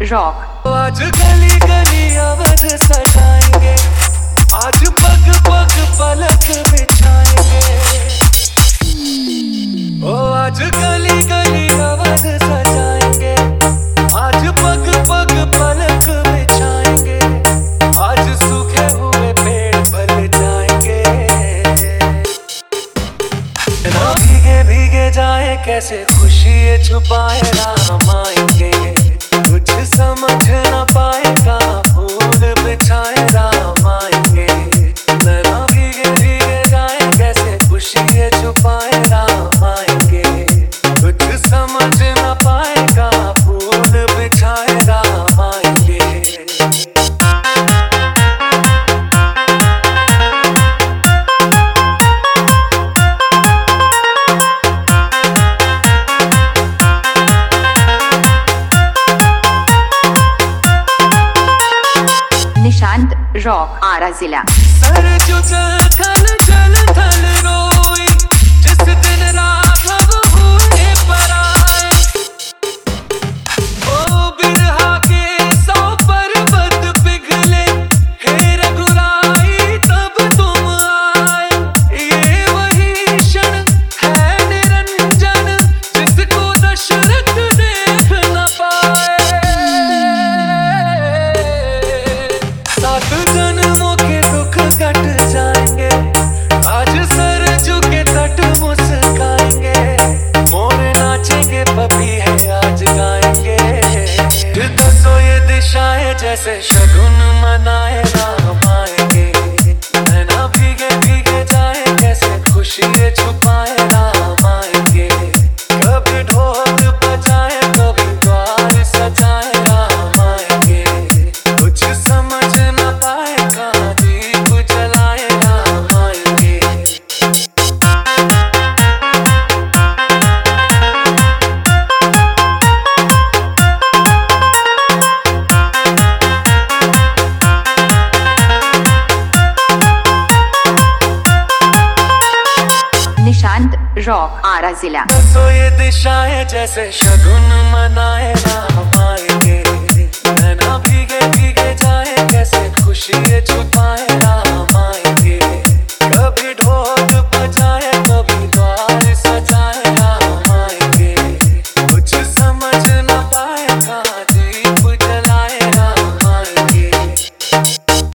Rock. आज गली गली अवध सजाएंगे, आज पग पग पलक बिछाएंगे। ओ आज गली गली अवध सजाएंगे, आज पग पग पलक बिछाएंगे। आज सूखे हुए पेड़ फल जाएंगे। ना भीगे भीगे जाए कैसे खुशी छुपाए राम आएंगे। कुछ समझ न पाएगा फूल बिछाए राम आएंगे। ना भीगे भीगे जाए कैसे खुशी छुपाए राम आएंगे। कुछ समझ न पाएगा फूल बिछाए राम आएंगे। निशांत रॉक, आरा जिला। सर जो थल थल थल रोई, जिस दिन राघव हुए पराए। ओ बिरहा के 100 पर्वत पिघले, हे रघुराई तब तुम आए। ये वही क्षण है निरंजन, जिसको दशरथ देख न पाए। 7 जन्मों के दुख कट जाएंगे, आज सरजू के तट मुस्काएंगे। मोर नाचेंगे पपी है आज गाएंगे। दसो ये दिशाएं जैसे शगुन मनाए राम आएंगे। नैना भीगे भीगे जाए कैसे खुशी छुपाए राम आएंगे। कभी ढोल बजाए कभी द्वार सजाए राम आएंगे। कुछ समझ न पाएगा दीप जलाए राम आएंगे। निशांत रॉक, आरा जिला। दसो ये दिशाएं जैसे शगुन मनाए राम आएंगे। नैना